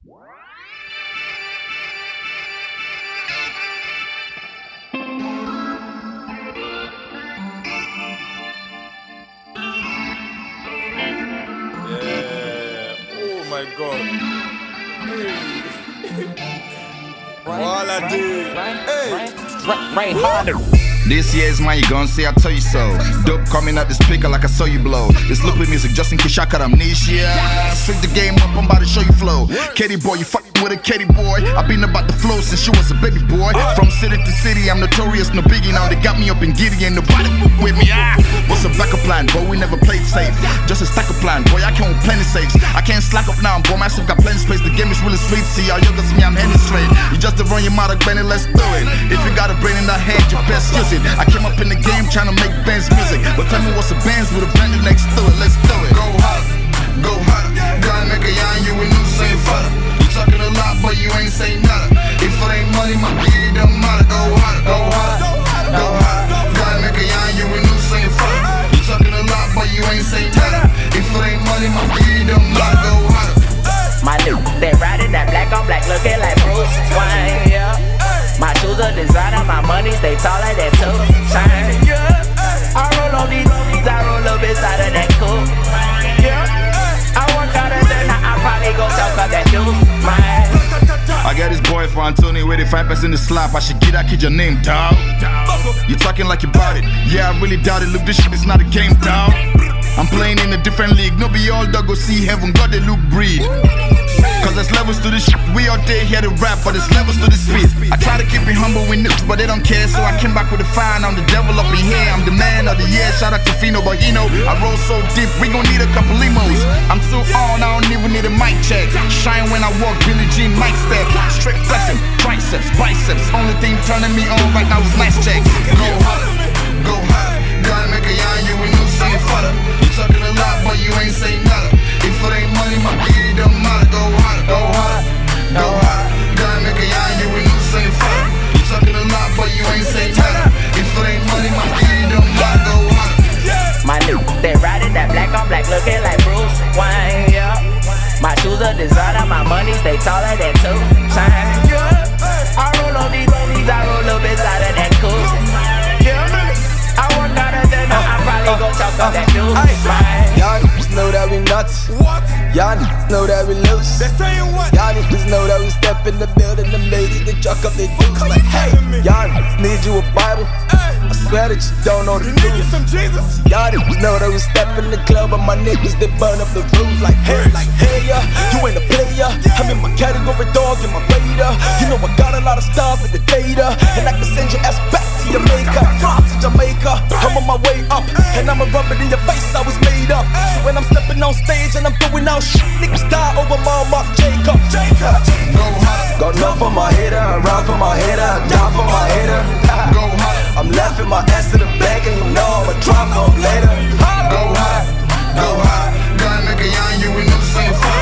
Oh my God. All I did. Rain harder. This year's mine, you gon' say I tell you so. Dope coming out the speaker like I saw you blow. This loop with music just in case I got amnesia. Switch the game up, I'm about to show you flow. Katie boy, you fucking with a Katie boy. I've been about the flow since she was a baby boy. From city to city, I'm notorious, no biggie. Now they got me up in giddy and nobody fuck with me. What's a backup plan? Boy, we never played safe. Just a stack of plan, boy, I can't plenty safes. I can't slack up now, boy, myself got plenty space. The game is really sweet, see y'all youngers me, I'm heading straight. You just the run your mouth, Benny, let's do it. If you got a brain in that head, you best use it. I came up in the game trying to make bands music, but tell me what's a band's with a band next to it. Let's do it. Go harder, gotta make a yarn, you ain't new same fella. You talking a lot, but you ain't say nothing. If it ain't money, my baby, it don't matter. Go harder, gotta make a yarn, you ain't new same fella. You talking a lot, but you ain't say nothing. If it ain't money, my baby, it don't matter. Go harder. My new, they riding that black on black, looking like Bruce Wayne, yeah. My shoes are designer, my money stay taller than 2 times, yeah. I roll on these, I roll up inside of that coupe, yeah. I work out of there, now I probably go talk up that dude, man. I got this boy for Antonio with 5% in the slap. I should get that kid your name, dawg. You talking like you bought it. Yeah, I really doubt it. Look, this shit is not a game, dawg. I'm playing in a different league. No be all dog go see heaven. God they look breed. Cause there's levels to this shit. We all day here to rap, but there's levels to this speed. I try to keep it humble with niggas, but they don't care. So I came back with a fire. I'm the devil up in here. I'm the man of the year. Shout out to Fino, but you know I roll so deep. We gon' need a couple limos. I'm too on. I don't even need a mic check. Shine when I walk, Billie Jean, mic step. Straight flexing, triceps, biceps. Only thing turning me on right now is nice check. Go harder, gotta make a yarn. You ain't no same fella. You talking a lot, but you ain't say nothing. If it ain't money, my baby, it don't matter. Go harder, gotta make a yarn. You ain't no same fella. You talking a lot, but you ain't say nothing. If it ain't money, my baby, it don't matter. Go harder. My new, they riding that black on black, looking like Bruce Wayne, yeah. My shoes are designer, my money stay taller than 2 times, yeah. I roll on these, I roll up inside of that coupe, yeah. I work out of there, now I probably go talk up that dude, man. Y'all niggas know that we nuts. What? Y'all niggas know that we loose. They're saying what? Y'all niggas know that we step in the building. Them ladies, they chuck up their boots like, hey. Y'all niggas need you a Bible. I swear that you don't know the You need you truth. some Jesus? Y'all niggas know that we step in the club, but my niggas, they burn up the roof like, hey, yeah. You ain't a player. I'm in my category, dog, in my radar. You know I got a lot of stars with the data, and I can send your ass back to Jamaica. Fly to Jamaica. I'm on my way up, and I'ma rub it in your face. I was made up. So when I'm stepping on stage and I'm throwing out shit, niggas die over my Mark Jacob. Go harder, Got love for my hater, ride for my hater, die for my hater. go harder, I'm laughing my ass to the back, and you know I'ma try for 'em later. go harder, gotta make a yarn. You ain't no same fella.